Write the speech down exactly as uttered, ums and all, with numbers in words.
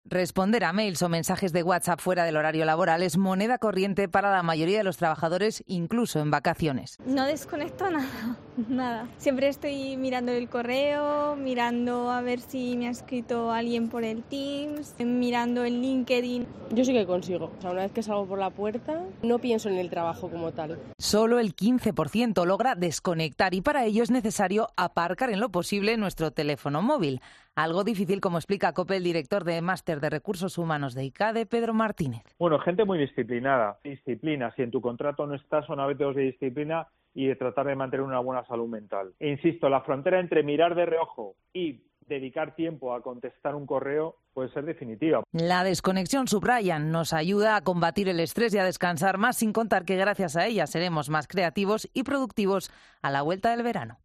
Responder a mails o mensajes de WhatsApp fuera del horario laboral es moneda corriente para la mayoría de los trabajadores, incluso en vacaciones. No desconecto nada, nada. Siempre estoy mirando el correo, mirando a ver si me ha escrito alguien por el Teams, mirando el LinkedIn. Yo sí que consigo. O sea, una vez que salgo por la puerta, no pienso en el trabajo como tal. Solo el quince por ciento logra desconectar y para ello es necesario aparcar en lo posible nuestro teléfono móvil. Algo difícil, como explica COPE el director de Máster de Recursos Humanos de ICADE, Pedro Martínez. Bueno, gente muy disciplinada. Disciplina. Si en tu contrato no está, son hábitos de disciplina y de tratar de mantener una buena salud mental. E insisto, la frontera entre mirar de reojo y dedicar tiempo a contestar un correo puede ser definitiva. La desconexión, subrayan, nos ayuda a combatir el estrés y a descansar más, sin contar que gracias a ella seremos más creativos y productivos a la vuelta del verano.